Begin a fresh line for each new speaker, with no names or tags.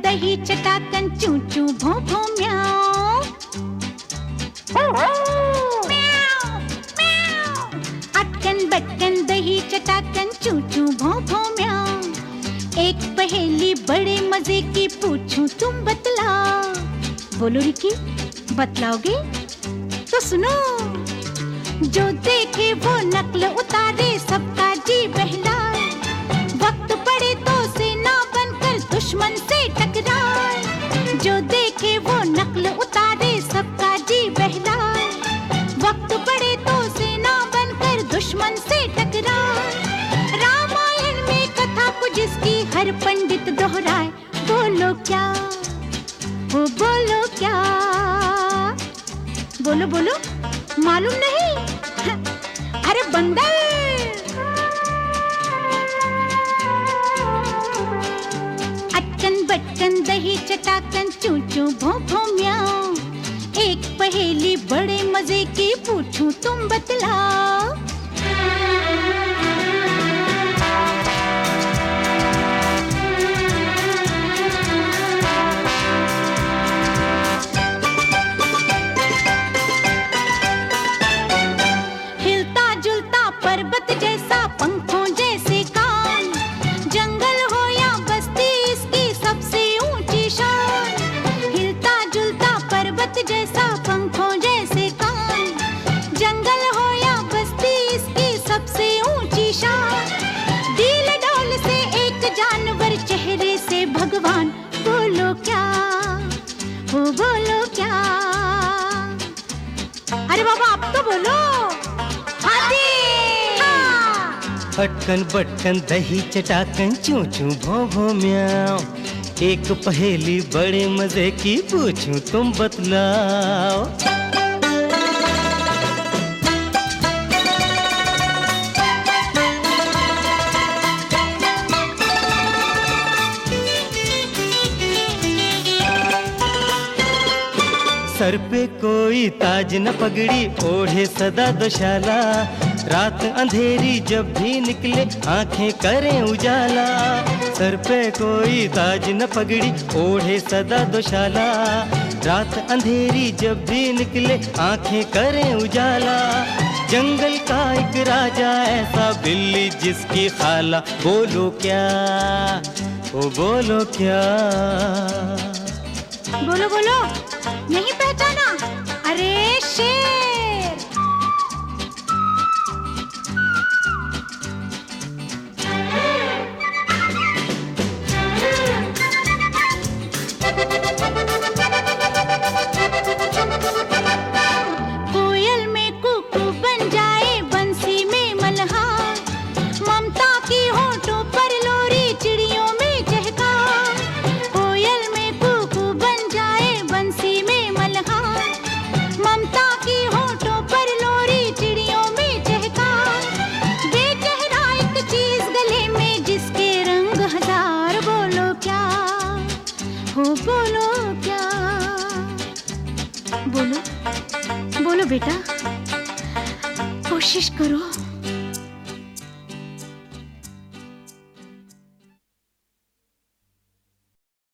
दही चटाकन चू चू भों भों म्याऊं। अटकन बटकन दही चटाकन चू चू भों भों म्याऊं। एक पहेली बड़े मजे की पूछूं तुम बतलाओ। बोलो रिकी, बतलाओगे? तो सुनो। जो देखे वो नकल उतारे, सबका जी बहलाए। वक्त पड़े तो सेना बनकर दुश्मन से टकराए। जो देखे वो नकल उतारे, सबका जी बहलाए। वक्त पड़े तो सेना बनकर दुश्मन से टकराए। रामायण में कथा को जिसकी हर पंडित दोहराए। बोलो क्या, वो बोलो क्या? बोलो बोलो, मालूम नहीं? अरे बंदर। अटकन बटकन दही चटाकन चू चू भों भों म्याऊं। एक पहेली बड़े मजे की पूछूं तुम बतलाओ। पर्वत जैसा पंखों जैसे कान, जंगल हो या बस्ती इसकी सबसे ऊंची शान। हिलता जुलता पर्वत जैसा पंखों जैसे कान, जंगल हो या बस्ती इसकी सबसे ऊंची शान। डील डौल से एक जानवर, चेहरे से भगवान। बोलो क्या, वो बोलो क्या? अरे बाबा आप तो बोलो।
अटकन बटकन दही चटाकन चू चू भों भों म्याऊं। एक पहेली बड़े मजे की पूछूं तुम बतलाओ। सर पे कोई ताज न पगड़ी, ओढ़े सदा दोशाला। रात अंधेरी जब भी निकले, आंखें करें उजाला। सर पे कोई ताज न पगड़ी, ओढ़े सदा दोशाला। रात अंधेरी जब भी निकले, आंखें करें उजाला। जंगल का एक राजा ऐसा, बिल्ली जिसकी खाला। बोलो क्या, ओ बोलो क्या?
बोलो बोलो, नहीं पहचाना? अरे शेर। कोयल में कुकू बन जाए, बंसी में मल्हार। ममता की होठों पर लोरी, चिड़ियों में चहकार। कोयल में कुकू बन जाए, बंसी में मल्हार। ममता की होठों पर लोरी, चिड़ियों में चहकार। बेचेहरा एक चीज गले में, जिसके रंग हजार। बोलो क्या, हो बोलो क्या? बोलो बोलो बेटा, कोशिश करो।